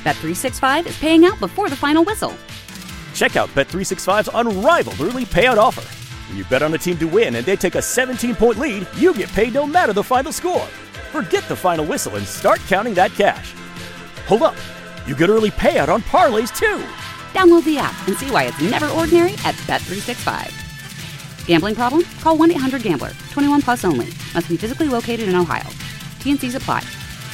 Bet365 is paying out before the final whistle. Check out Bet365's unrivaled early payout offer. When you bet on a team to win and they take a 17-point lead, you get paid no matter the final score. Forget the final whistle and start counting that cash. Hold up. You get early payout on parlays, too. Download the app and see why it's never ordinary at Bet365. Gambling problem? Call 1-800-GAMBLER. 21 plus only. Must be physically located in Ohio. T&Cs apply.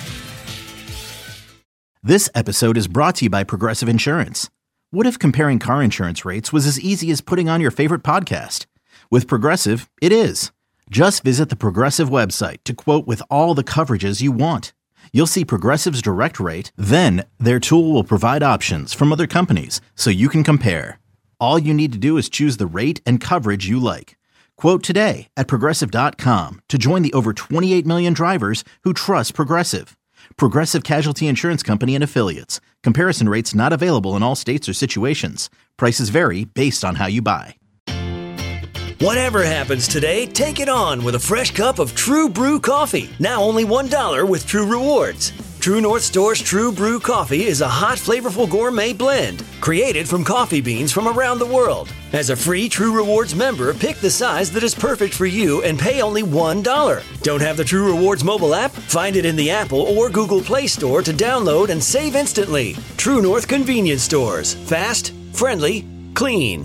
This episode is brought to you by Progressive Insurance. What if comparing car insurance rates was as easy as putting on your favorite podcast? With Progressive, it is. Just visit the Progressive website to quote with all the coverages you want. You'll see Progressive's direct rate, then their tool will provide options from other companies so you can compare. All you need to do is choose the rate and coverage you like. Quote today at Progressive.com to join the over 28 million drivers who trust Progressive. Progressive Casualty Insurance Company and Affiliates. Comparison rates not available in all states or situations. Prices vary based on how you buy. Whatever happens today, take it on with a fresh cup of True Brew coffee. Now only $1 with True Rewards. True North Store's True Brew coffee is a hot, flavorful gourmet blend created from coffee beans from around the world. As a free True Rewards member, pick the size that is perfect for you and pay only $1. Don't have the True Rewards mobile app? Find it in the Apple or Google Play Store to download and save instantly. True North Convenience Stores. Fast, friendly, clean.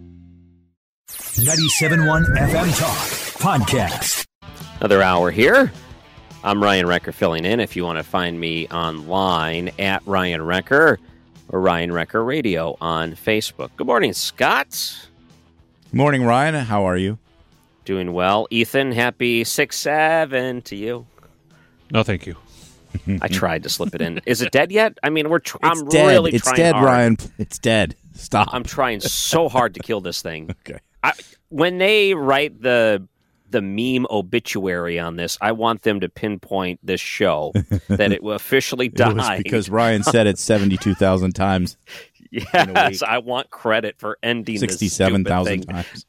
97.1 FM Talk Podcast. Another hour here. I'm Ryan Recker filling in. If you want to find me online at Ryan Recker or Ryan Recker Radio on Facebook. Good morning, Scott. Morning, Ryan. How are you? Doing well. Ethan, happy 6-7 to you. No, thank you. I tried to slip it in. Is it dead yet? I mean, I'm dead. really It's trying dead, hard. Ryan. It's dead. Stop. I'm trying so hard to kill this thing. Okay. When they write the meme obituary on this, I want them to pinpoint this show that it will officially die. It was because Ryan said it 72,000 times. Yes, I want credit for ending 67,000 times.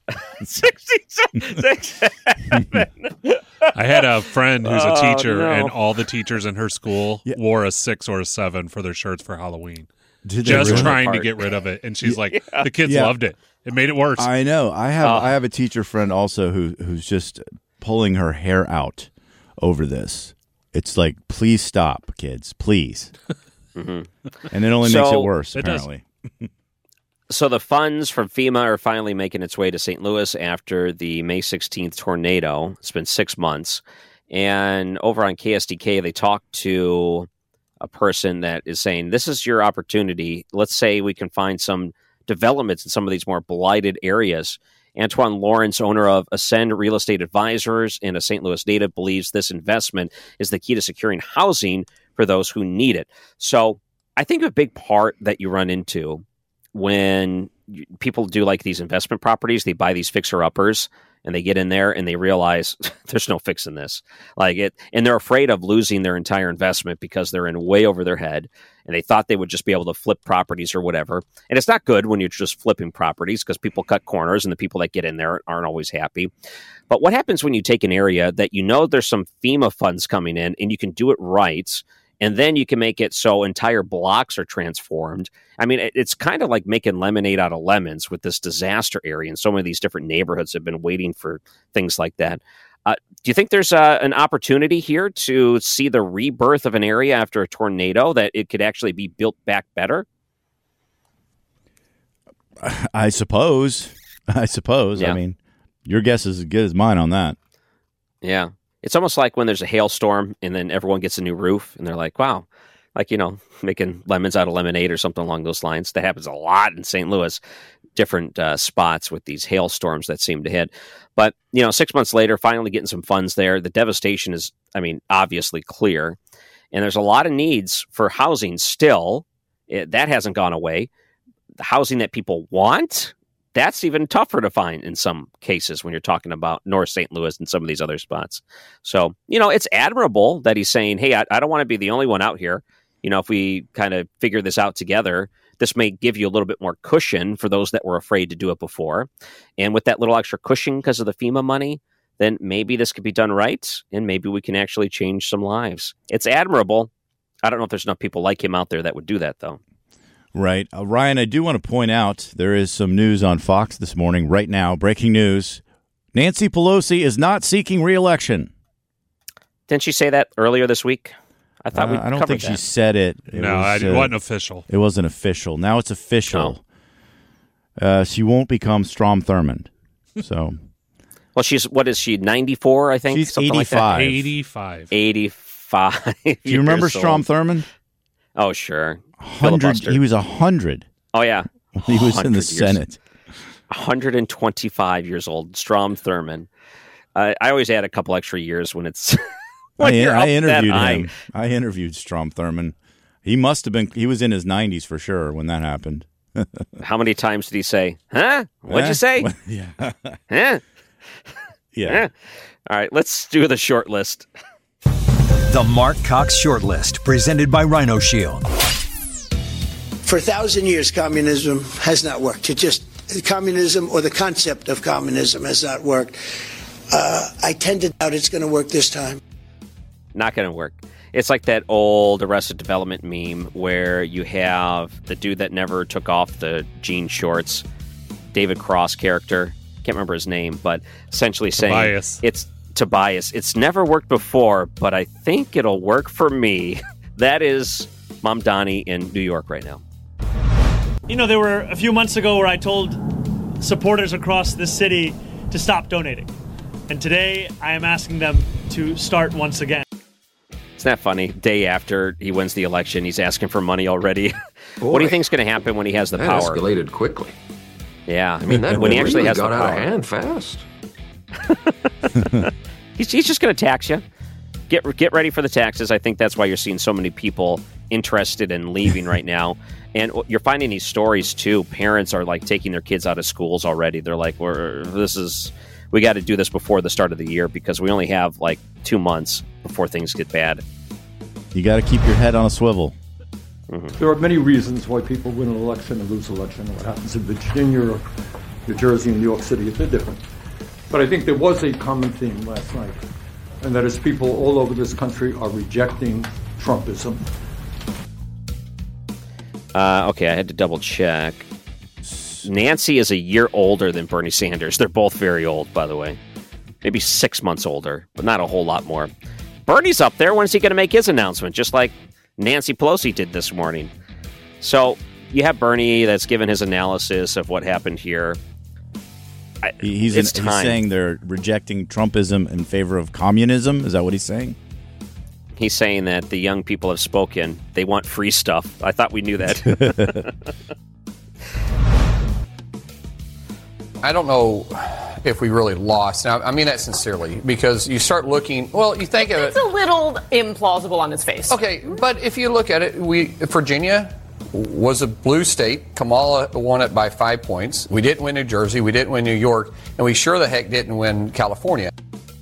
67. I had a friend who's a teacher, no. and all the teachers in her school wore a 6 or a 7 for their shirts for Halloween. Did they Just really? trying to get rid of it. And she's like, the kids loved it. It made it worse. I know. I have a teacher friend also who's just pulling her hair out over this. It's like, please stop, kids, please. And it only makes it worse, apparently. So the funds from FEMA are finally making its way to St. Louis after the May 16th tornado. It's been 6 months. And over on KSDK, they talked to a person that is saying, this is your opportunity. Let's say we can find some developments in some of these more blighted areas. Antoine Lawrence, owner of Ascend Real Estate Advisors and a St. Louis native, believes this investment is the key to securing housing for those who need it. So I think a big part that you run into when people do like these investment properties, they buy these fixer-uppers and they get in there and they realize there's no fixing this. And they're afraid of losing their entire investment because they're in way over their head and they thought they would just be able to flip properties or whatever. And it's not good when you're just flipping properties because people cut corners and the people that get in there aren't always happy. But what happens when you take an area that you know there's some FEMA funds coming in and you can do it right, and then you can make it so entire blocks are transformed? I mean, it's kind of like making lemonade out of lemons with this disaster area. And so many of these different neighborhoods have been waiting for things like that. Do you think there's an opportunity here to see the rebirth of an area after a tornado, that it could actually be built back better? I suppose. Yeah. I mean, your guess is as good as mine on that. Yeah. It's almost like when there's a hailstorm and then everyone gets a new roof and they're like, wow, making lemons out of lemonade or something along those lines. That happens a lot in St. Louis, different spots with these hailstorms that seem to hit. But, 6 months later, finally getting some funds there. The devastation is, obviously clear. And there's a lot of needs for housing still. That hasn't gone away. The housing that people want, that's even tougher to find in some cases when you're talking about North St. Louis and some of these other spots. So, it's admirable that he's saying, hey, I don't want to be the only one out here. If we kind of figure this out together, this may give you a little bit more cushion for those that were afraid to do it before. And with that little extra cushion because of the FEMA money, then maybe this could be done right, and maybe we can actually change some lives. It's admirable. I don't know if there's enough people like him out there that would do that, though. Right. Ryan, I do want to point out there is some news on Fox this morning. Right now, breaking news. Nancy Pelosi is not seeking re-election. Didn't she say that earlier this week? I thought I don't think she said it. It wasn't official. It wasn't official. Now it's official. She won't become Strom Thurmond. So, well, what is she, 94, I think? She's something 85. Like that? 85. Do you remember Strom Thurmond? Oh, sure. 100. He was 100. Oh, yeah. He was in the Senate. 125 years old, Strom Thurmond. I always add a couple extra years when it's I interviewed him. I interviewed Strom Thurmond. He must have been. He was in his 90s for sure when that happened. How many times did he say, huh? What'd you say? Yeah. Huh? Yeah. All right, let's do the short list. The Mark Cox Short List, presented by Rhino Shield. For 1,000 years, communism has not worked. Communism or the concept of communism has not worked. I tend to doubt it's going to work this time. Not going to work. It's like that old Arrested Development meme where you have the dude that never took off the jean shorts, David Cross character. Can't remember his name, but essentially saying Tobias. It's never worked before, but I think it'll work for me. That is Mom Donnie in New York right now. You know, there were a few months ago where I told supporters across the city to stop donating. And today I am asking them to start once again. Isn't that funny? Day after he wins the election, he's asking for money already. What do you think is going to happen when he has the power? That escalated quickly. Yeah. I mean, that when he actually really has got the out power. of hand fast. He's just going to tax you. Get ready for the taxes. I think that's why you're seeing so many people interested in leaving right now. And you're finding these stories, too. Parents are, like, taking their kids out of schools already. They're like, we got to do this before the start of the year because we only have, like, 2 months before things get bad. You got to keep your head on a swivel. Mm-hmm. There are many reasons why people win an election and lose an election. What happens in Virginia, or New Jersey, and New York City, they're different. But I think there was a common theme last night, and that is people all over this country are rejecting Trumpism. Okay, I had to double check. Nancy is a year older than Bernie Sanders. They're both very old, by the way. Maybe 6 months older, but not a whole lot more. Bernie's up there. When is he going to make his announcement? Just like Nancy Pelosi did this morning. So you have Bernie that's given his analysis of what happened here. He's saying they're rejecting Trumpism in favor of communism. Is that what he's saying? He's saying that the young people have spoken. They want free stuff. I thought we knew that. I don't know if we really lost. Now, I mean that sincerely, because you start looking, well, you think of it. It's a little implausible on its face. Okay, but if you look at it, Virginia was a blue state. Kamala won it by 5 points. We didn't win New Jersey. We didn't win New York. And we sure the heck didn't win California.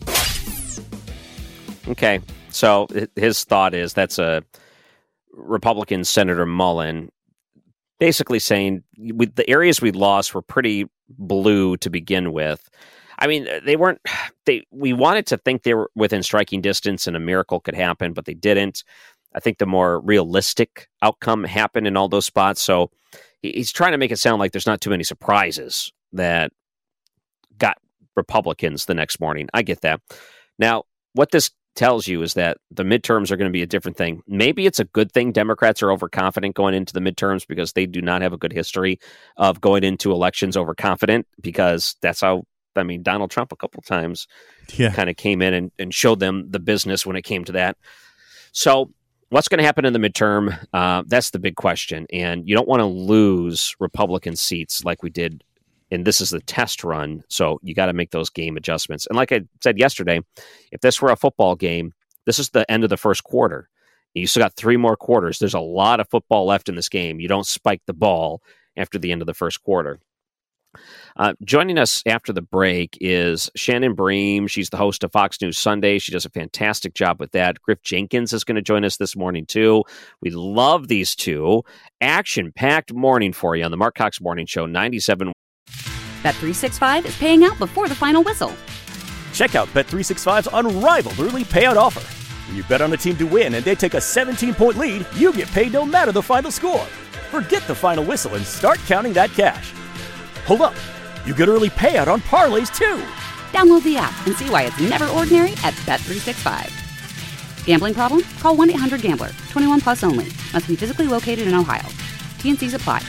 Okay, so his thought is that's a Republican Senator Mullen basically saying the areas we lost were pretty blue to begin with. I mean, they weren't. We wanted to think they were within striking distance and a miracle could happen, but they didn't. I think the more realistic outcome happened in all those spots. So he's trying to make it sound like there's not too many surprises that got Republicans the next morning. I get that. Now, what this tells you is that the midterms are going to be a different thing. Maybe it's a good thing Democrats are overconfident going into the midterms because they do not have a good history of going into elections overconfident, because that's how, I mean, Donald Trump a couple times kind of came in and showed them the business when it came to that. So what's going to happen in the midterm? That's the big question. And you don't want to lose Republican seats like we did. And this is the test run, so you got to make those game adjustments. And like I said yesterday, if this were a football game, this is the end of the first quarter. You still got 3 more quarters. There's a lot of football left in this game. You don't spike the ball after the end of the first quarter. Joining us after the break is Shannon Bream. She's the host of Fox News Sunday. She does a fantastic job with that. Griff Jenkins is going to join us this morning, too. We love these two. Action-packed morning for you on the Mark Cox Morning Show, 97. Bet365 is paying out before the final whistle. Check out Bet365's unrivaled early payout offer. When you bet on a team to win and they take a 17-point lead, you get paid no matter the final score. Forget the final whistle and start counting that cash. Hold up. You get early payout on parlays, too. Download the app and see why it's never ordinary at Bet365. Gambling problem? Call 1-800-GAMBLER. 21 plus only. Must be physically located in Ohio. T&Cs apply.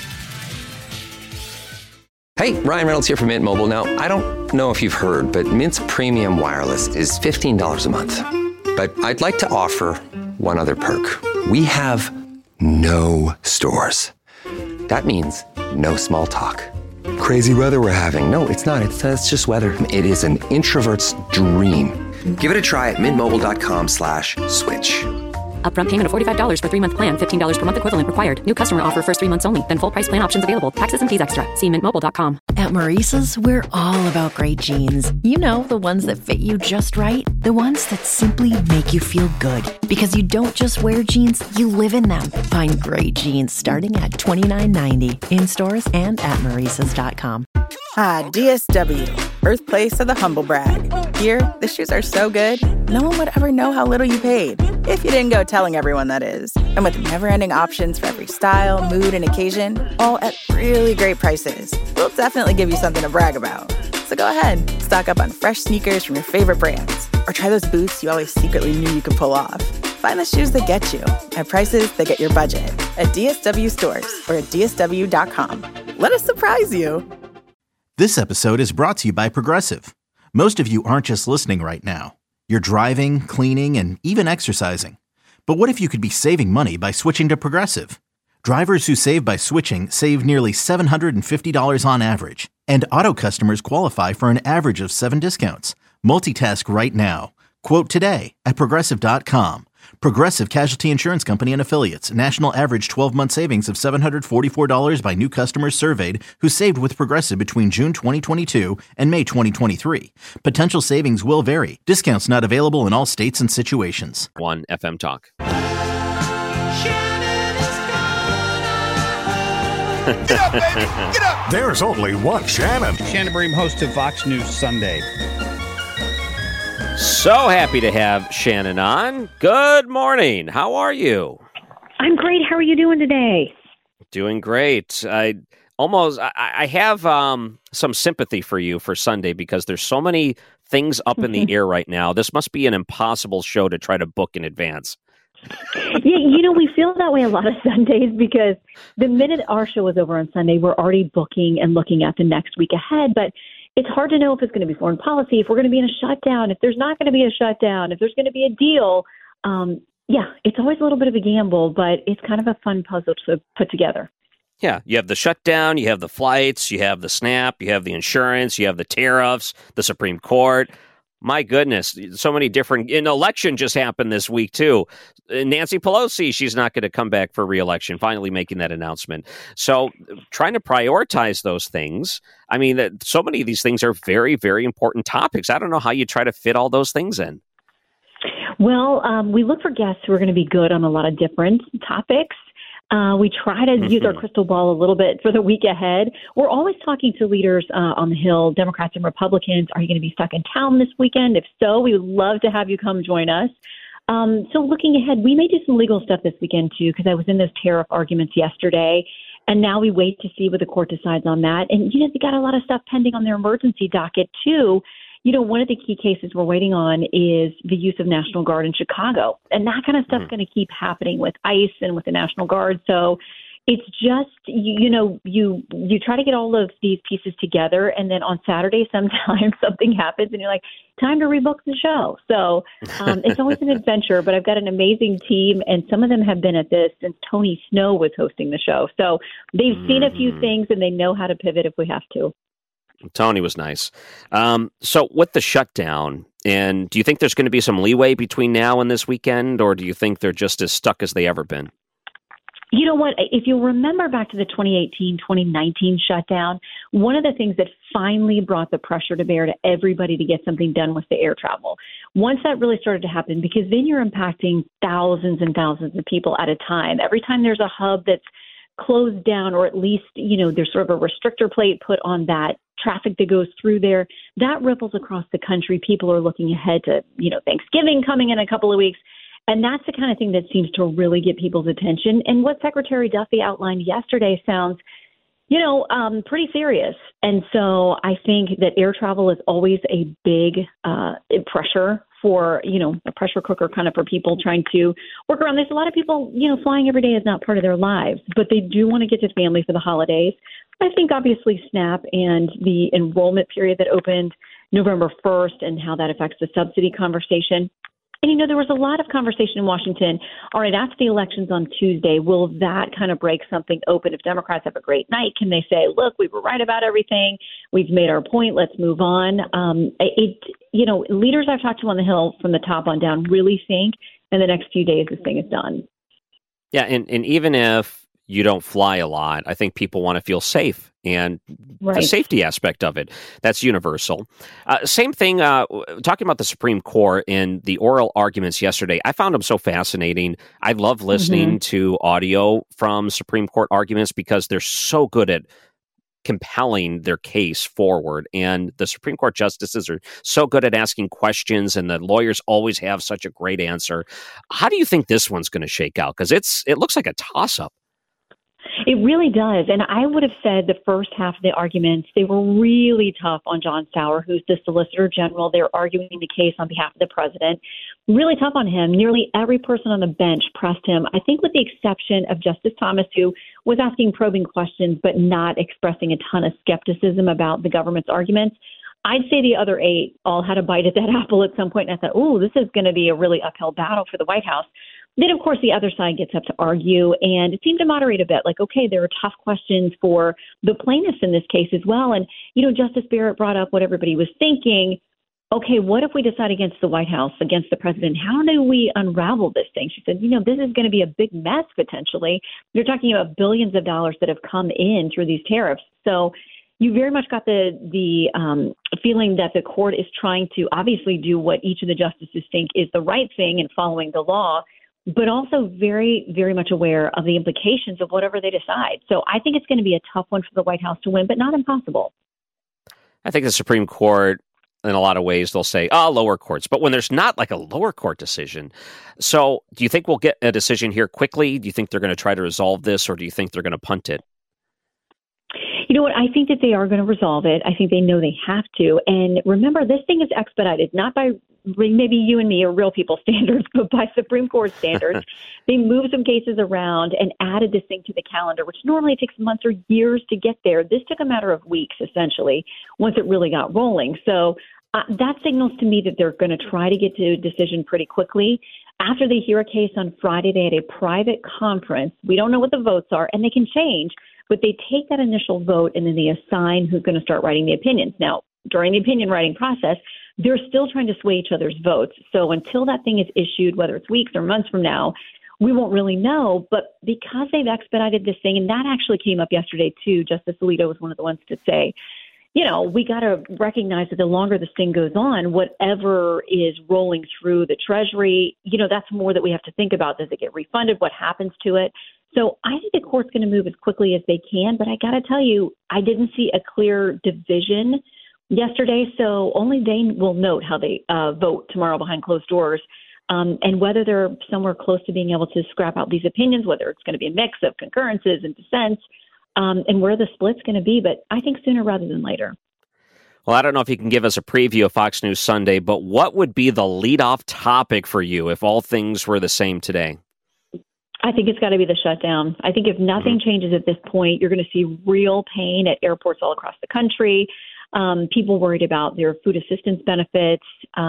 Hey, Ryan Reynolds here from Mint Mobile. Now, I don't know if you've heard, but Mint's premium wireless is $15 a month. But I'd like to offer one other perk. We have no stores. That means no small talk. Crazy weather we're having. No, it's not. It's just weather. It is an introvert's dream. Give it a try at mintmobile.com/switch. Upfront payment of $45 for 3-month plan. $15 per month equivalent required. New customer offer first 3 months only. Then full price plan options available. Taxes and fees extra. See mintmobile.com. At Maurice's, we're all about great jeans. You know, the ones that fit you just right. The ones that simply make you feel good. Because you don't just wear jeans, you live in them. Find great jeans starting at $29.90 in stores and at Maurice's.com. DSW, birthplace of the humble brag. Here, the shoes are so good, no one would ever know how little you paid. If you didn't go telling everyone, that is. And with never-ending options for every style, mood, and occasion, all at really great prices, we'll definitely give you something to brag about. So go ahead, stock up on fresh sneakers from your favorite brands, or try those boots you always secretly knew you could pull off. Find the shoes that get you at prices that get your budget at DSW stores or at DSW.com. Let us surprise you. This episode is brought to you by Progressive. Most of you aren't just listening right now. You're driving, cleaning, and even exercising. But what if you could be saving money by switching to Progressive? Drivers who save by switching save nearly $750 on average. And auto customers qualify for an average of 7 discounts. Multitask right now. Quote today at Progressive.com. Progressive Casualty Insurance Company and Affiliates. National average 12-month savings of $744 by new customers surveyed who saved with Progressive between June 2022 and May 2023. Potential savings will vary. Discounts not available in all states and situations. 1 FM Talk. Get up, baby! Get up! There's only one Shannon. Shannon Bream, host of Fox News Sunday. So happy to have Shannon on. Good morning. How are you? I'm great. How are you doing today? Doing great. I have some sympathy for you for Sunday because there's so many things up in the air right now. This must be an impossible show to try to book in advance. Yeah, we feel that way a lot of Sundays because the minute our show is over on Sunday, we're already booking and looking at the next week ahead. But it's hard to know if it's going to be foreign policy, if we're going to be in a shutdown, if there's not going to be a shutdown, if there's going to be a deal. It's always a little bit of a gamble, but it's kind of a fun puzzle to put together. Yeah, you have the shutdown, you have the flights, you have the snap, you have the insurance, you have the tariffs, the Supreme Court. My goodness, so many different... An election just happened this week, too. Nancy Pelosi, she's not going to come back for re-election, finally making that announcement. So trying to prioritize those things, I mean, so many of these things are very, very important topics. I don't know how you try to fit all those things in. Well, we look for guests who are going to be good on a lot of different topics. We try to use our crystal ball a little bit for the week ahead. We're always talking to leaders on the Hill, Democrats and Republicans. Are you going to be stuck in town this weekend? If so, we would love to have you come join us. So looking ahead, we may do some legal stuff this weekend, too, because I was in those tariff arguments yesterday. And now we wait to see what the court decides on that. And, they got a lot of stuff pending on their emergency docket, too. One of the key cases we're waiting on is the use of National Guard in Chicago. And that kind of stuff's going to keep happening with ICE and with the National Guard. So it's just, you try to get all of these pieces together. And then on Saturday, sometimes something happens and you're like, time to rebook the show. So it's always an adventure. But I've got an amazing team. And some of them have been at this since Tony Snow was hosting the show. So they've seen a few things and they know how to pivot if we have to. Tony was nice. So with the shutdown, and do you think there's going to be some leeway between now and this weekend, or do you think they're just as stuck as they ever been? You know what? If you remember back to the 2018-2019 shutdown, one of the things that finally brought the pressure to bear to everybody to get something done was the air travel. Once that really started to happen, because then you're impacting thousands and thousands of people at a time. Every time there's a hub that's closed down, or at least, there's sort of a restrictor plate put on that traffic that goes through there, that ripples across the country. People are looking ahead to, Thanksgiving coming in a couple of weeks. And that's the kind of thing that seems to really get people's attention. And what Secretary Duffy outlined yesterday sounds, pretty serious. And so I think that air travel is always a big pressure for, a pressure cooker kind of for people trying to work around. There's a lot of people, flying every day is not part of their lives, but they do want to get to family for the holidays. I think obviously SNAP and the enrollment period that opened November 1st and how that affects the subsidy conversation. And, there was a lot of conversation in Washington. All right, after the elections on Tuesday, will that kind of break something open? If Democrats have a great night, can they say, look, we were right about everything. We've made our point. Let's move on. Leaders I've talked to on the Hill from the top on down really think in the next few days this thing is done. Yeah, and even if you don't fly a lot, I think people want to feel safe. And the safety aspect of it, that's universal. Same thing, talking about the Supreme Court and the oral arguments yesterday, I found them so fascinating. I love listening to audio from Supreme Court arguments because they're so good at compelling their case forward. And the Supreme Court justices are so good at asking questions, and the lawyers always have such a great answer. How do you think this one's going to shake out? Because it looks like a toss-up. It really does. And I would have said the first half of the arguments, they were really tough on John Sauer, who's the Solicitor General. They're arguing the case on behalf of the president. Really tough on him. Nearly every person on the bench pressed him, I think with the exception of Justice Thomas, who was asking probing questions but not expressing a ton of skepticism about the government's arguments. I'd say the other 8 all had a bite at that apple at some point, and I thought, this is going to be a really uphill battle for the White House. Then, of course, the other side gets up to argue, and it seemed to moderate a bit. Like, okay, there are tough questions for the plaintiffs in this case as well. And, Justice Barrett brought up what everybody was thinking. Okay, what if we decide against the White House, against the president? How do we unravel this thing? She said, this is going to be a big mess potentially. You're talking about billions of dollars that have come in through these tariffs. So you very much got the feeling that the court is trying to obviously do what each of the justices think is the right thing and following the law, but also very, very much aware of the implications of whatever they decide. So I think it's going to be a tough one for the White House to win, but not impossible. I think the Supreme Court, in a lot of ways, they'll say, lower courts. But when there's not like a lower court decision. So do you think we'll get a decision here quickly? Do you think they're going to try to resolve this, or do you think they're going to punt it? You know what? I think that they are going to resolve it. I think they know they have to. And remember, this thing is expedited, not by maybe you and me or real people standards, but by Supreme Court standards. They moved some cases around and added this thing to the calendar, which normally takes months or years to get there. This took a matter of weeks, essentially, once it really got rolling. So that signals to me that they're going to try to get to a decision pretty quickly. After they hear a case on Friday, they had a private conference. We don't know what the votes are, and they can change, but they take that initial vote and then they assign who's going to start writing the opinions. Now, during the opinion writing process, they're still trying to sway each other's votes. So until that thing is issued, whether it's weeks or months from now, we won't really know. But because they've expedited this thing, and that actually came up yesterday too, Justice Alito was one of the ones to say, we got to recognize that the longer this thing goes on, whatever is rolling through the Treasury, that's more that we have to think about. Does it get refunded? What happens to it? So I think the court's going to move as quickly as they can. But I got to tell you, I didn't see a clear division yesterday. So only they will note how they vote tomorrow behind closed doors, and whether they're somewhere close to being able to scrap out these opinions, whether it's going to be a mix of concurrences and dissents, and where the split's going to be. But I think sooner rather than later. Well, I don't know if you can give us a preview of Fox News Sunday, but what would be the leadoff topic for you if all things were the same today? I think it's got to be the shutdown. I think if nothing changes at this point, you're going to see real pain at airports all across the country. People worried about their food assistance benefits,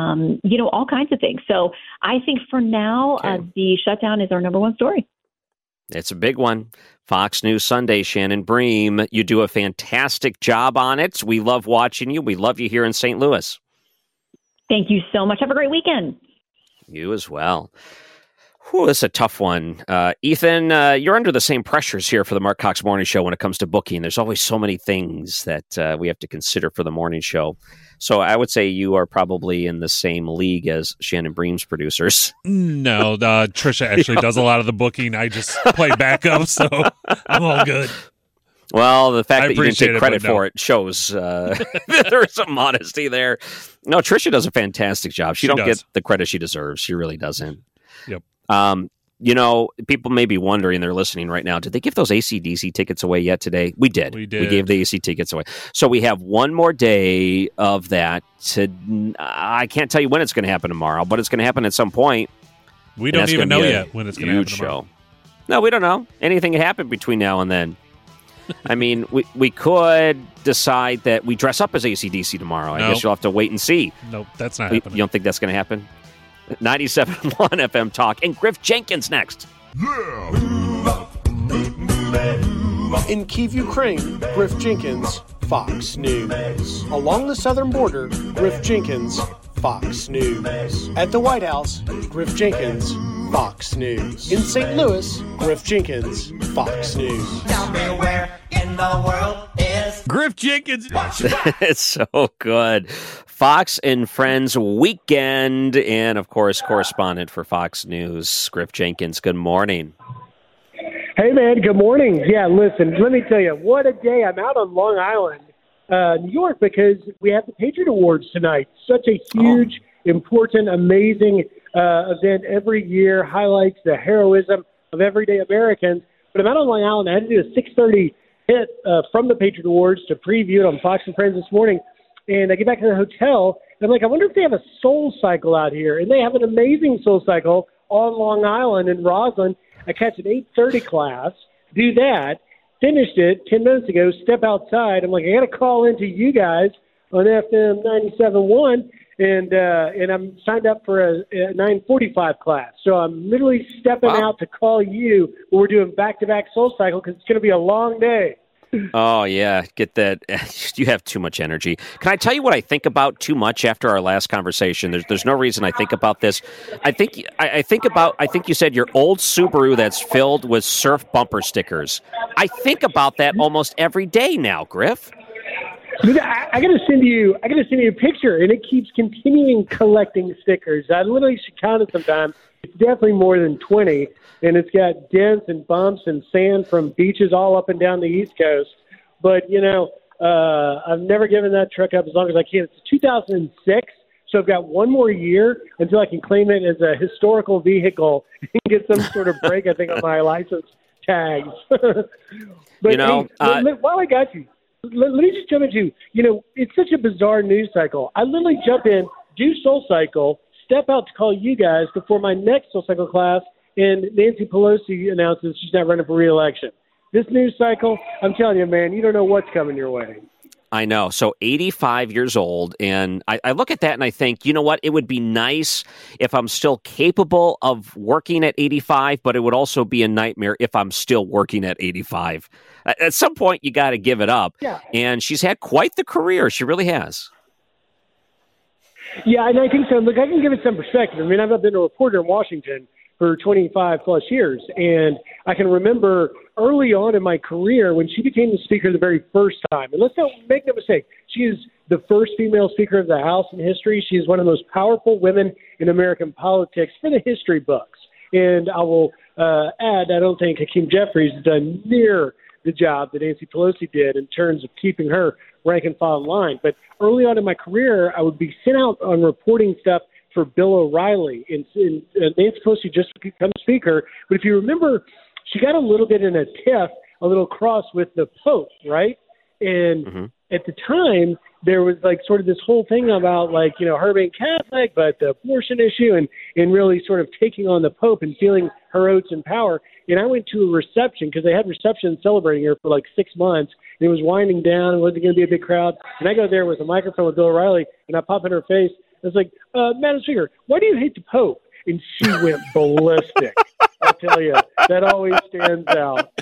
all kinds of things. So I think for now, the shutdown is our number one story. It's a big one. Fox News Sunday, Shannon Bream. You do a fantastic job on it. We love watching you. We love you here in St. Louis. Thank you so much. Have a great weekend. You as well. Whew, this is a tough one. Ethan, you're under the same pressures here for the Mark Cox Morning Show when it comes to booking. There's always so many things that we have to consider for the morning show. So I would say you are probably in the same league as Shannon Bream's producers. No, Trisha actually does a lot of the booking. I just play backup, so I'm all good. Well, the fact that you didn't take credit for it shows there's some modesty there. No, Trisha does a fantastic job. She don't get the credit she deserves. She really doesn't. Yep. People may be wondering, they're listening right now, did they give those AC/DC tickets away yet today? We did. We gave the AC tickets away. So we have one more day of that. I can't tell you when it's going to happen tomorrow, but it's going to happen at some point. We don't even know yet when it's going to happen tomorrow. No, we don't know. Anything can happen between now and then. I mean, we could decide that we dress up as AC/DC tomorrow. I guess you'll have to wait and see. Nope, that's not happening. You don't think that's going to happen? 97.1 FM Talk. And Griff Jenkins next. In Kyiv, Ukraine, Griff Jenkins, Fox News. Along the southern border, Griff Jenkins, Fox News. At the White House, Griff Jenkins, Fox News. In St. Louis, Griff Jenkins, Fox News. Tell me where in the world is Griff Jenkins. It's so good. Fox and Friends weekend, and of course, correspondent for Fox News, Griff Jenkins. Good morning. Hey, man. Good morning. Yeah, listen, let me tell you, what a day. I'm out on Long Island, New York, because we have the Patriot Awards tonight. Such a huge, important, amazing event every year, highlights the heroism of everyday Americans. But I'm out on Long Island. I had to do a 6:30 hit from the Patriot Awards to preview it on Fox and Friends this morning. And I get back to the hotel, and I'm like, I wonder if they have a Soul Cycle out here. And they have an amazing Soul Cycle on Long Island in Roslyn. I catch an 8:30 class, do that, finished it 10 minutes ago, step outside. I'm like, I got to call into you guys on FM 97.1, and I'm signed up for a 9:45 class. So I'm literally stepping out to call you when we're doing back-to-back Soul Cycle because it's going to be a long day. Oh, yeah. Get that. You have too much energy. Can I tell you what I think about too much after our last conversation? There's no reason I think about this. I think you said your old Subaru that's filled with surf bumper stickers. I think about that almost every day now, Griff. I gotta send you a picture, and it keeps continuing collecting stickers. I literally should count it sometime. It's definitely more than 20, and it's got dents and bumps and sand from beaches all up and down the East Coast. But, I've never given that truck up as long as I can. It's 2006, so I've got one more year until I can claim it as a historical vehicle and get some sort of break, I think, on my license tags. But, while I got you, let me just jump into, it's such a bizarre news cycle. I literally jump in, do Soul Cycle, step out to call you guys before my next Soul Cycle class, and Nancy Pelosi announces she's not running for re-election. This news cycle, I'm telling you, man, you don't know what's coming your way. I know. So 85 years old, and I look at that and I think, you know what? It would be nice if I'm still capable of working at 85, but it would also be a nightmare if I'm still working at 85. At some point, you got to give it up. Yeah. And she's had quite the career. She really has. Yeah, and I think so. Look, I can give it some perspective. I mean, I've been a reporter in Washington for 25-plus years, and I can remember early on in my career when she became the speaker the very first time. And let's not make no mistake, she is the first female speaker of the House in history. She is one of the most powerful women in American politics for the history books. And I will add, I don't think Hakeem Jeffries has done near the job that Nancy Pelosi did in terms of keeping her rank and file in line. But early on in my career, I would be sent out on reporting stuff for Bill O'Reilly. And Nancy Pelosi just became speaker. But if you remember, she got a little bit in a tiff, a little cross with the Pope, right? And at the time, there was like sort of this whole thing about like, her being Catholic, but the abortion issue and really sort of taking on the Pope and feeling her oats in power. And I went to a reception because they had reception celebrating her for like 6 months. And it was winding down. It wasn't going to be a big crowd. And I go there with a microphone with Bill O'Reilly, and I pop in her face. I was like, Madam Speaker, why do you hate the Pope? And she went ballistic. I'll tell you, that always stands out.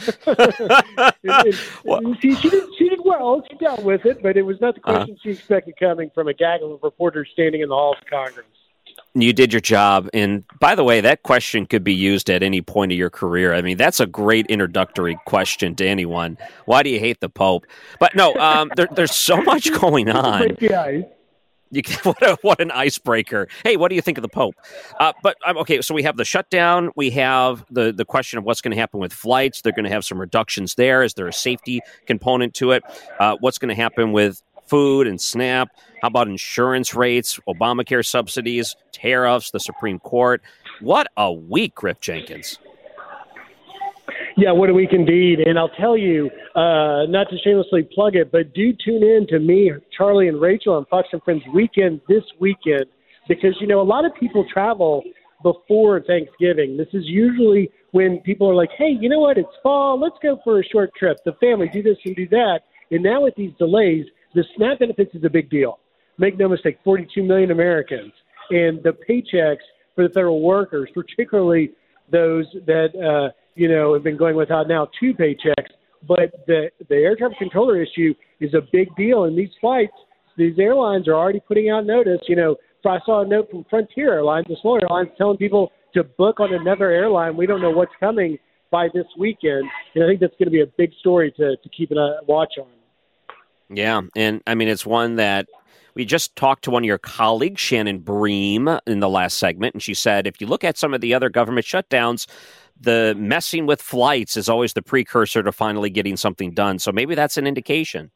and she did well. She dealt with it, but it was not the question she expected coming from a gaggle of reporters standing in the halls of Congress. You did your job. And by the way, that question could be used at any point of your career. I mean, that's a great introductory question to anyone. Why do you hate the Pope? But no, there's so much going on. What an icebreaker. Hey, what do you think of the Pope? But okay, so we have the shutdown. We have the question of what's going to happen with flights. They're going to have some reductions there. Is there a safety component to it? What's going to happen with food and SNAP? How about insurance rates, Obamacare subsidies, tariffs, the Supreme Court? What a week, Griff Jenkins. Yeah, what a week indeed. And I'll tell you, not to shamelessly plug it, but do tune in to me, Charlie, and Rachel on Fox and Friends Weekend this weekend because, a lot of people travel before Thanksgiving. This is usually when people are like, hey, you know what? It's fall. Let's go for a short trip. The family, do this and do that. And now with these delays, the SNAP benefits is a big deal. Make no mistake, 42 million Americans. And the paychecks for the federal workers, particularly those that, have been going without now 2 paychecks. But the air traffic controller issue is a big deal. And these flights, these airlines are already putting out notice. I saw a note from Frontier Airlines, the small airlines, telling people to book on another airline. We don't know what's coming by this weekend. And I think that's going to be a big story to keep a watch on. Yeah, and it's one that we just talked to one of your colleagues, Shannon Bream, in the last segment, and she said if you look at some of the other government shutdowns, the messing with flights is always the precursor to finally getting something done. So maybe that's an indication.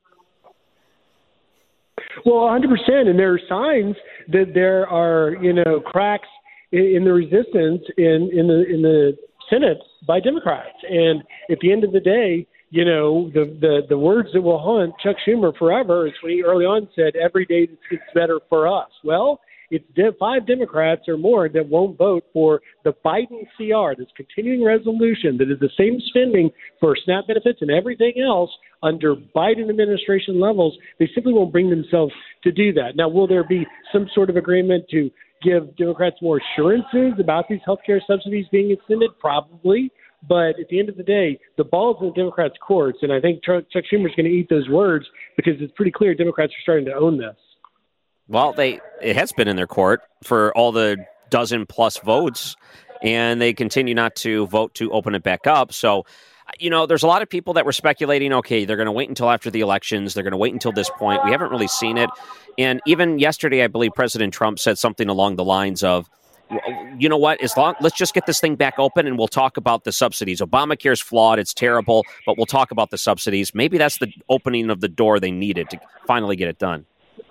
Well, 100%, and there are signs that there are, cracks in the resistance in the Senate by Democrats. And at the end of the day, the words that will haunt Chuck Schumer forever is when he early on said, every day it's better for us. Well, it's 5 Democrats or more that won't vote for the Biden CR, this continuing resolution that is the same spending for SNAP benefits and everything else under Biden administration levels. They simply won't bring themselves to do that. Now, will there be some sort of agreement to give Democrats more assurances about these healthcare subsidies being extended? Probably. But at the end of the day, the ball's in the Democrats' courts, and I think Chuck Schumer's going to eat those words because it's pretty clear Democrats are starting to own this. Well, it has been in their court for all the dozen-plus votes, and they continue not to vote to open it back up. So, there's a lot of people that were speculating, okay, they're going to wait until after the elections. They're going to wait until this point. We haven't really seen it. And even yesterday, I believe President Trump said something along the lines of, you know what, let's just get this thing back open and we'll talk about the subsidies. Obamacare's flawed. It's terrible, but we'll talk about the subsidies. Maybe that's the opening of the door they needed to finally get it done.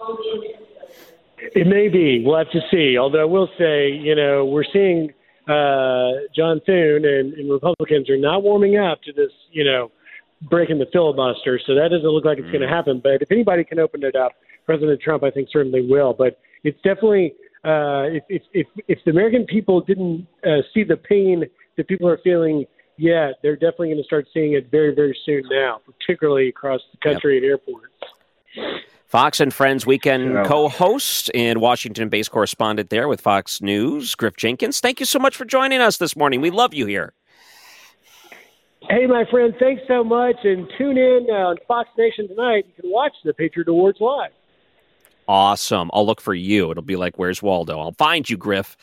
It may be. We'll have to see. Although I will say, we're seeing John Thune and Republicans are not warming up to this, breaking the filibuster. So that doesn't look like it's going to happen. But if anybody can open it up, President Trump, I think, certainly will. But it's definitely if the American people didn't see the pain that people are feeling yet, they're definitely going to start seeing it very, very soon now, particularly across the country at airports. Fox and Friends Weekend co-host and Washington-based correspondent there with Fox News, Griff Jenkins. Thank you so much for joining us this morning. We love you here. Hey, my friend, thanks so much. And tune in on Fox Nation tonight. You can watch the Patriot Awards live. Awesome. I'll look for you. It'll be like, where's Waldo? I'll find you, Griff.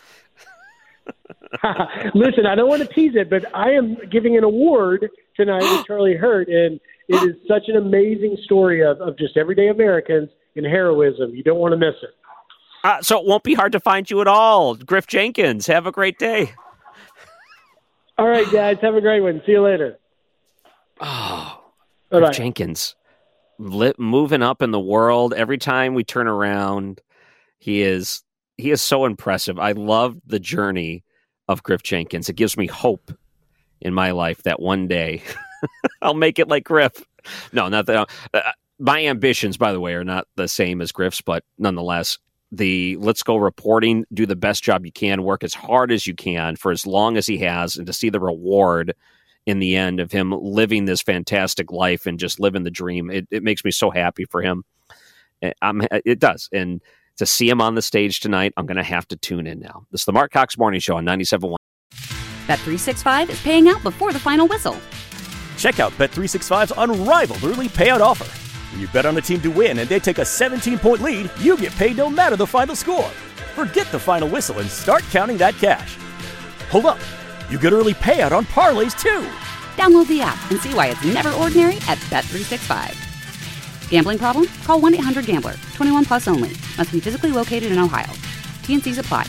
Listen, I don't want to tease it, but I am giving an award tonight with Charlie Hurt, and it is such an amazing story of just everyday Americans and heroism. You don't want to miss it. So it won't be hard to find you at all. Griff Jenkins, have a great day. All right, guys, have a great one. See you later. Oh, Griff Jenkins, moving up in the world. Every time we turn around, he is so impressive. I love the journey of Griff Jenkins. It gives me hope in my life that one day I'll make it like Griff. No, not that. My ambitions, by the way, are not the same as Griff's, but nonetheless, let's go reporting, do the best job you can, work as hard as you can for as long as he has, and to see the reward in the end of him living this fantastic life and just living the dream. It makes me so happy for him. It does. And to see him on the stage tonight, I'm going to have to tune in now. This is the Mark Cox Morning Show on 97.1. Bet365 is paying out before the final whistle. Check out Bet365's unrivaled early payout offer. When you bet on a team to win and they take a 17-point lead, you get paid no matter the final score. Forget the final whistle and start counting that cash. Hold up. You get early payout on parlays, too. Download the app and see why it's never ordinary at Bet365. Gambling problem? Call 1-800-GAMBLER. 21 plus only. Must be physically located in Ohio. T&Cs apply.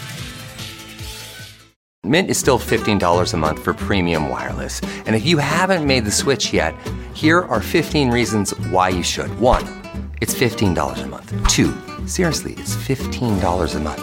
Mint is still $15 a month for premium wireless. And if you haven't made the switch yet, here are 15 reasons why you should. 1, it's $15 a month. 2, seriously, it's $15 a month.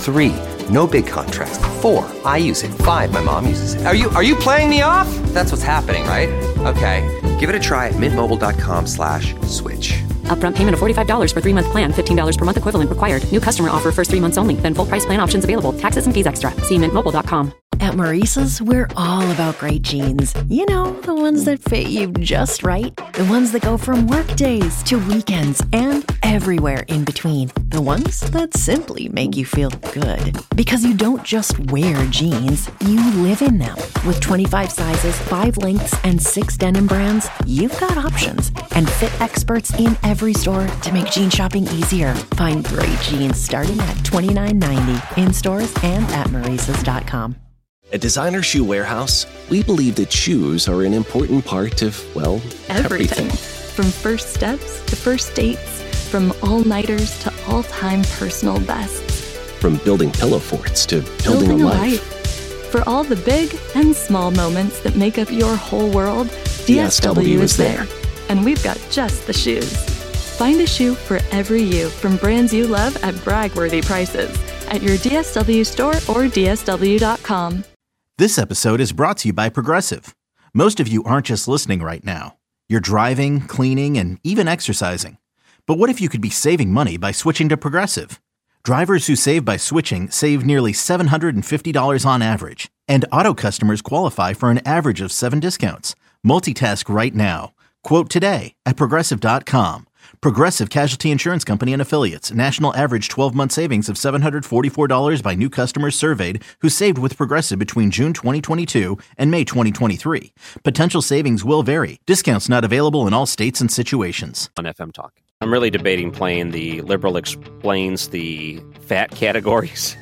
3, no big contrast. 4, I use it. 5, my mom uses it. Are you playing me off? That's what's happening, right? Okay, give it a try at mintmobile.com/switch. Upfront payment of $45 for 3-month plan. $15 per month equivalent required. New customer offer first 3 months only. Then full price plan options available. Taxes and fees extra. See mintmobile.com. At Maurice's, we're all about great jeans. You know, the ones that fit you just right. The ones that go from work days to weekends and everywhere in between. The ones that simply make you feel good. Because you don't just wear jeans, you live in them. With 25 sizes, 5 lengths, and 6 denim brands, you've got options. And fit experts in every store to make jean shopping easier. Find great jeans starting at $29.90 in stores and at Maurice's.com. At Designer Shoe Warehouse, we believe that shoes are an important part of, well, everything. From first steps to first dates, from all-nighters to all-time personal bests. From building pillow forts to building a life. For all the big and small moments that make up your whole world, DSW is there. And we've got just the shoes. Find a shoe for every you from brands you love at brag-worthy prices at your DSW store or DSW.com. This episode is brought to you by Progressive. Most of you aren't just listening right now. You're driving, cleaning, and even exercising. But what if you could be saving money by switching to Progressive? Drivers who save by switching save nearly $750 on average. And auto customers qualify for an average of 7 discounts. Multitask right now. Quote today at Progressive.com. Progressive Casualty Insurance Company and Affiliates. National average 12-month savings of $744 by new customers surveyed who saved with Progressive between June 2022 and May 2023. Potential savings will vary. Discounts not available in all states and situations. On FM Talk. I'm really debating playing the Liberal Explains the fat categories.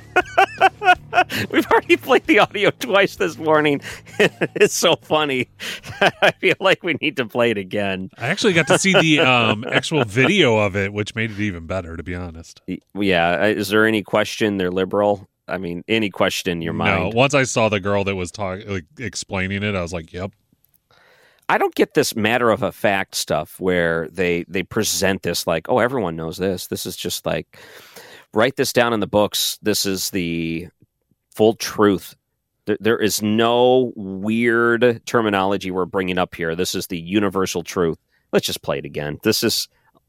We've already played the audio twice this morning. It's so funny. I feel like we need to play it again. I actually got to see the actual video of it, which made it even better, to be honest. Yeah. Is there any question they're liberal? I mean, any question in your mind? No. Once I saw the girl that was explaining it, I was like, yep. I don't get this matter of a fact stuff where they present this like, oh, everyone knows this. This is just like, write this down in the books. This is the full truth. There is no weird terminology we're bringing up here. This is the universal truth. Let's just play it again. This is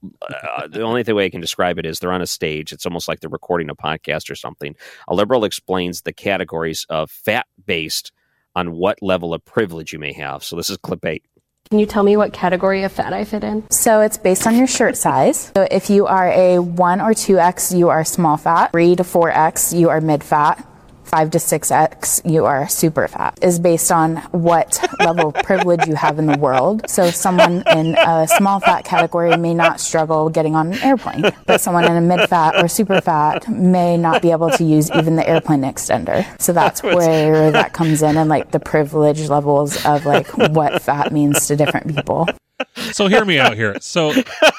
the only way I can describe it is they're on a stage. It's almost like they're recording a podcast or something. A liberal explains the categories of fat based on what level of privilege you may have. So this is clip 8. Can you tell me what category of fat I fit in? So it's based on your shirt size. So if you are a 1 or 2X, you are small fat. 3 to 4X, you are mid fat. 5 to 6X, you are super fat. Is based on what level of privilege you have in the world. So someone in a small fat category may not struggle getting on an airplane, but someone in a mid fat or super fat may not be able to use even the airplane extender. So that's where that comes in and like the privilege levels of like what fat means to different people. So hear me out here. So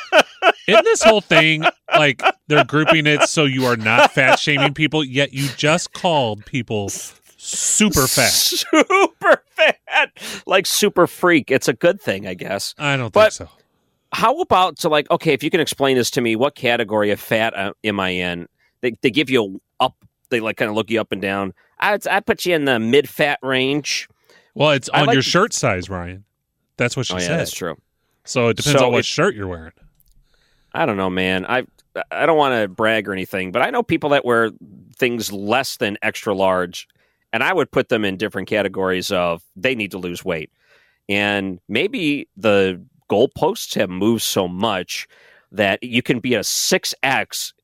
in this whole thing, like they're grouping it so you are not fat shaming people, yet you just called people super fat. Super fat. Like super freak. It's a good thing, I guess. I don't think so. How about to like, okay, if you can explain this to me, what category of fat am I in? They give you up, they like kind of look you up and down. I put you in the mid-fat range. Well, it's on your shirt size, Ryan. That's what she said. Yeah, that's true. So it depends on what shirt you're wearing. I don't know, man. I don't want to brag or anything, but I know people that wear things less than extra large, and I would put them in different categories of they need to lose weight. And maybe the goalposts have moved so much that you can be a 6X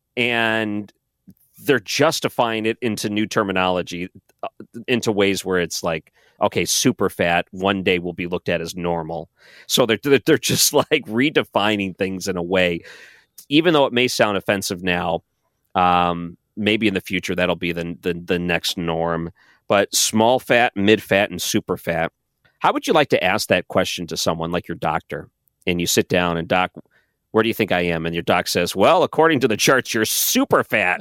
and they're justifying it into new terminology, into ways where it's like, okay, super fat one day will be looked at as normal. So they're just like redefining things in a way, even though it may sound offensive now. Maybe in the future that'll be the next norm. But small fat, mid fat, and super fat. How would you like to ask that question to someone like your doctor? And you sit down and, doc, where do you think I am? And your doc says, well, according to the charts, you're super fat.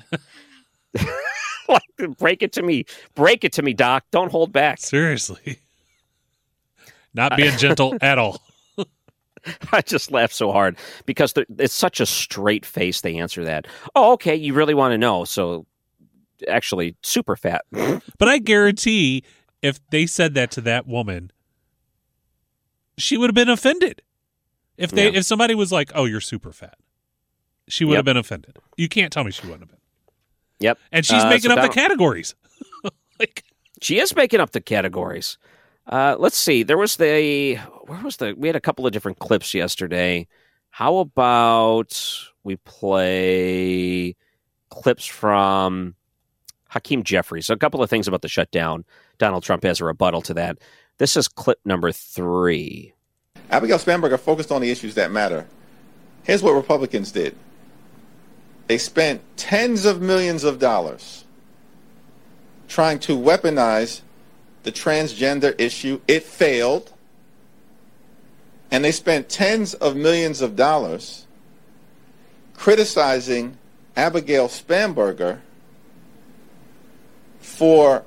Like, break it to me, doc. Don't hold back. Seriously. Not being gentle at all. I just laugh so hard because it's such a straight face they answer that. Oh, okay, you really want to know. So actually super fat. But I guarantee if they said that to that woman, she would have been offended. If somebody was like, "Oh, you're super fat," she would have been offended. You can't tell me she wouldn't have been. Yep. And she's making up the categories. She is making up the categories. Let's see. We had a couple of different clips yesterday. How about we play clips from Hakeem Jeffries? So a couple of things about the shutdown. Donald Trump has a rebuttal to that. This is clip number 3. Abigail Spanberger focused on the issues that matter. Here's what Republicans did. They spent tens of millions of dollars trying to weaponize the transgender issue. It failed. And they spent tens of millions of dollars criticizing Abigail Spanberger for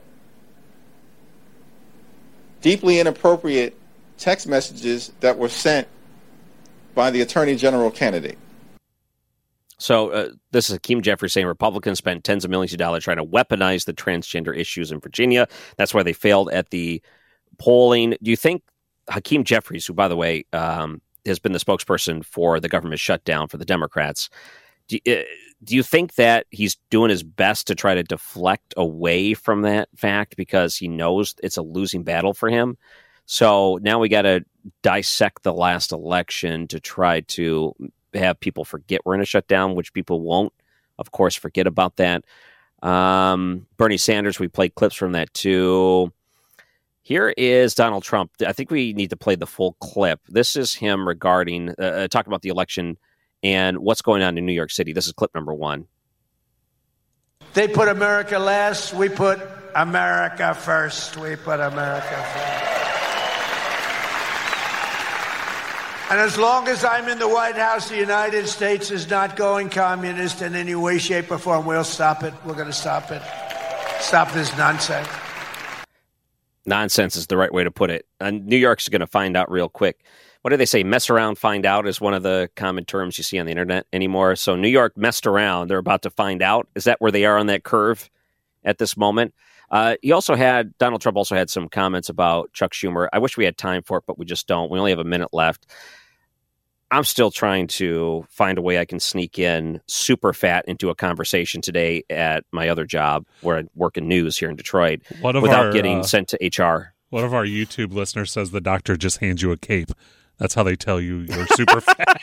deeply inappropriate text messages that were sent by the Attorney General candidate. So this is Hakeem Jeffries saying Republicans spent tens of millions of dollars trying to weaponize the transgender issues in Virginia. That's why they failed at the polling. Do you think Hakeem Jeffries, who, by the way, has been the spokesperson for the government shutdown for the Democrats, do you think that he's doing his best to try to deflect away from that fact because he knows it's a losing battle for him? So now we got to dissect the last election to try to have people forget we're in a shutdown, which people won't, of course, forget about that. Bernie Sanders, we played clips from that too. Here is Donald Trump. I think we need to play the full clip. This is him regarding, talking about the election and what's going on in New York City. This is clip number 1. They put America last. We put America first. We put America first. And as long as I'm in the White House, the United States is not going communist in any way, shape, or form. We'll stop it. We're going to stop it. Stop this nonsense. Nonsense is the right way to put it. And New York's going to find out real quick. What do they say? Mess around, find out is one of the common terms you see on the internet anymore. So New York messed around. They're about to find out. Is that where they are on that curve at this moment? Donald Trump also had some comments about Chuck Schumer. I wish we had time for it, but we just don't. We only have a minute left. I'm still trying to find a way I can sneak in super fat into a conversation today at my other job where I work in news here in Detroit without getting sent to HR. One of our YouTube listeners says the doctor just hands you a cape. That's how they tell you you're super fat.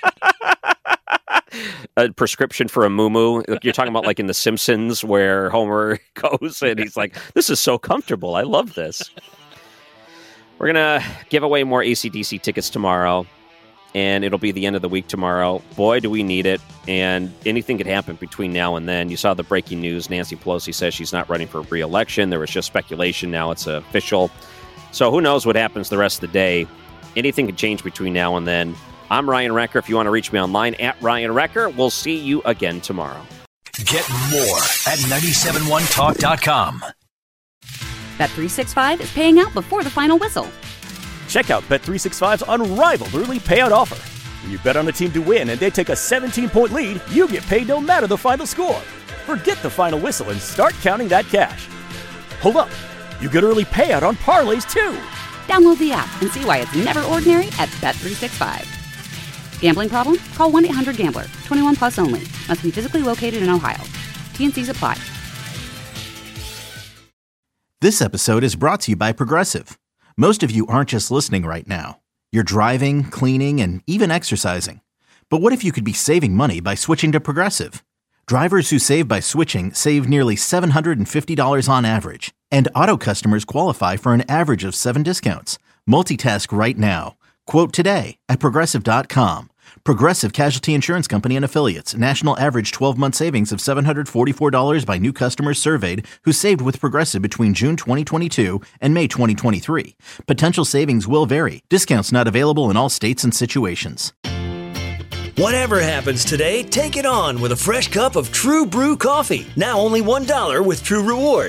A prescription for a moo-moo. You're talking about like in The Simpsons where Homer goes and he's like, this is so comfortable. I love this. We're going to give away more AC/DC tickets tomorrow. And it'll be the end of the week tomorrow. Boy, do we need it. And anything could happen between now and then. You saw the breaking news. Nancy Pelosi says she's not running for re-election. There was just speculation. Now it's official. So who knows what happens the rest of the day. Anything could change between now and then. I'm Ryan Recker. If you want to reach me online, at Ryan Recker. We'll see you again tomorrow. Get more at 971talk.com. Bet365 is paying out before the final whistle. Check out Bet365's unrivaled early payout offer. When you bet on a team to win and they take a 17-point lead, you get paid no matter the final score. Forget the final whistle and start counting that cash. Hold up. You get early payout on parlays, too. Download the app and see why it's never ordinary at Bet365. Gambling problem? Call 1-800-GAMBLER. 21 plus only. Must be physically located in Ohio. T&Cs apply. This episode is brought to you by Progressive. Most of you aren't just listening right now. You're driving, cleaning, and even exercising. But what if you could be saving money by switching to Progressive? Drivers who save by switching save nearly $750 on average. And auto customers qualify for an average of 7 discounts. Multitask right now. Quote today at Progressive.com. Progressive Casualty Insurance Company and Affiliates. National average 12-month savings of $744 by new customers surveyed who saved with Progressive between June 2022 and May 2023. Potential savings will vary. Discounts not available in all states and situations. Whatever happens today, take it on with a fresh cup of True Brew coffee. Now only $1 with True Rewards.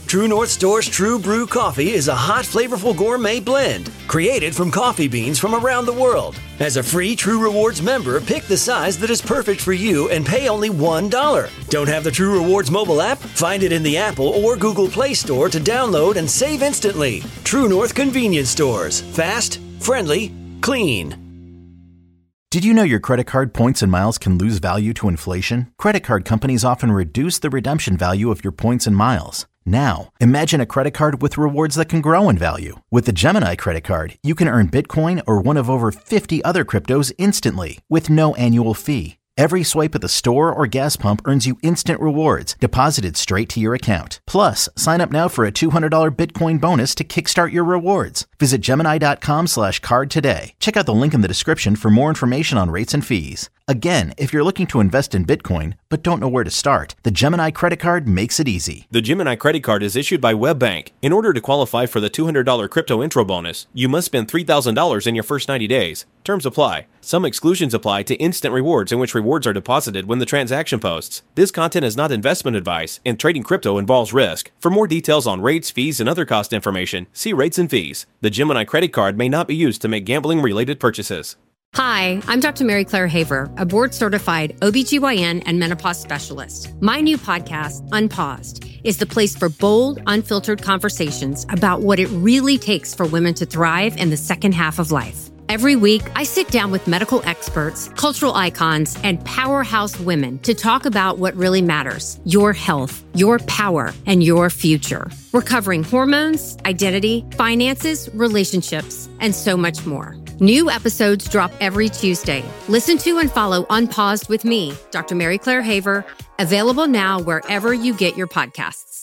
True North Store's True Brew Coffee is a hot, flavorful gourmet blend created from coffee beans from around the world. As a free True Rewards member, pick the size that is perfect for you and pay only $1. Don't have the True Rewards mobile app? Find it in the Apple or Google Play Store to download and save instantly. True North Convenience Stores. Fast, friendly, clean. Did you know your credit card points and miles can lose value to inflation? Credit card companies often reduce the redemption value of your points and miles. Now, imagine a credit card with rewards that can grow in value. With the Gemini credit card, you can earn Bitcoin or one of over 50 other cryptos instantly with no annual fee. Every swipe at the store or gas pump earns you instant rewards deposited straight to your account. Plus, sign up now for a $200 Bitcoin bonus to kickstart your rewards. Visit Gemini.com/card today. Check out the link in the description for more information on rates and fees. Again, if you're looking to invest in Bitcoin but don't know where to start, the Gemini credit card makes it easy. The Gemini credit card is issued by WebBank. In order to qualify for the $200 crypto intro bonus, you must spend $3,000 in your first 90 days. Terms apply. Some exclusions apply to instant rewards, in which rewards are deposited when the transaction posts. This content is not investment advice, and trading crypto involves risk. For more details on rates, fees, and other cost information, see rates and fees. The Gemini credit card may not be used to make gambling-related purchases. Hi, I'm Dr. Mary Claire Haver, a board-certified OBGYN and menopause specialist. My new podcast, Unpaused, is the place for bold, unfiltered conversations about what it really takes for women to thrive in the second half of life. Every week, I sit down with medical experts, cultural icons, and powerhouse women to talk about what really matters: your health, your power, and your future. We're covering hormones, identity, finances, relationships, and so much more. New episodes drop every Tuesday. Listen to and follow Unpaused with me, Dr. Mary Claire Haver, available now wherever you get your podcasts.